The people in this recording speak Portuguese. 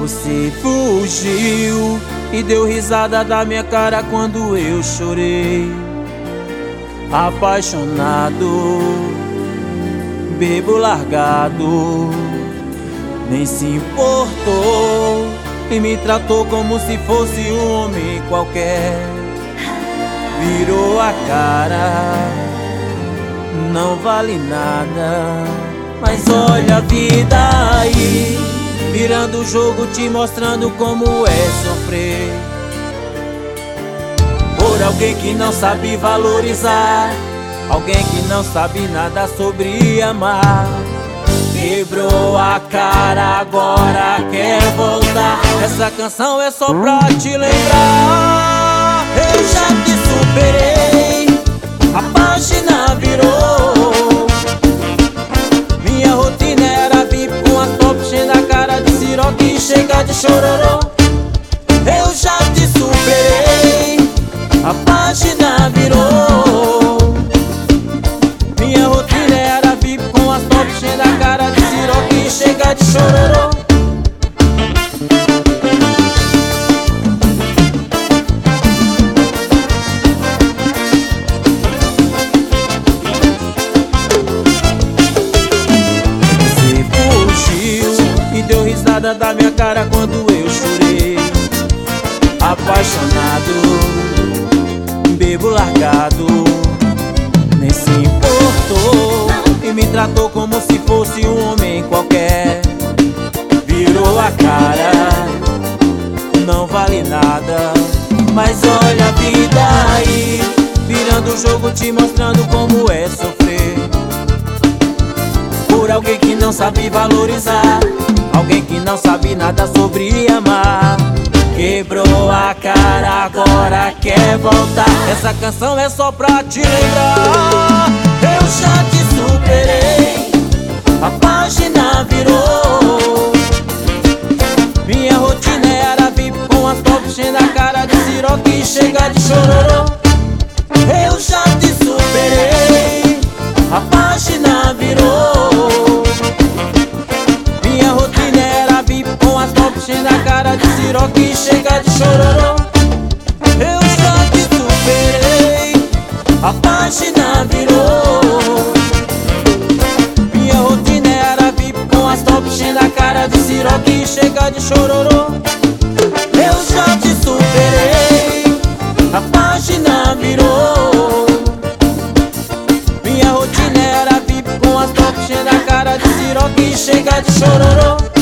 Você fugiu e deu risada da minha cara quando eu chorei. Apaixonado, bebo largado, nem se importou e me tratou como se fosse um homem qualquer. Virou a cara, não vale nada. Mas olha a vida aí, virando o jogo, te mostrando como é sofrer por alguém que não sabe valorizar, alguém que não sabe nada sobre amar. Quebrou a cara, agora quer voltar. Essa canção é só pra te lembrar. Eu já te superei, a página virou. Minha rotina era VIP com as top cheias na cara de siroque e chega de chororô. Eu já te superei, a página virou. Minha rotina era VIP com as top cheias na cara de siroque e chega de chororô. Deu risada da minha cara quando eu chorei. Apaixonado, bebo largado, nem se importou e me tratou como se fosse um homem qualquer. Virou a cara, não vale nada. Mas olha a vida aí, virando o jogo, te mostrando como é sofrer por alguém que não sabe valorizar, alguém que não sabe nada sobre amar. Quebrou a cara, agora quer voltar. Essa canção é só pra te lembrar. Eu já te superei, a página virou. Minha rotina era VIP com as top cheias na cara de siroque e chega de chororô. Eu já te superei, a página virou. Minha rotina era VIP com as top cheias na cara de siroque e chega de chororô. Eu já te superei, a página virou. Minha rotina era VIP com as top cheias na cara de siroque e chega de chororô. Eu já te superei, a página virou. Minha rotina era VIP com as top cheias na cara de siroque e chega de chororô.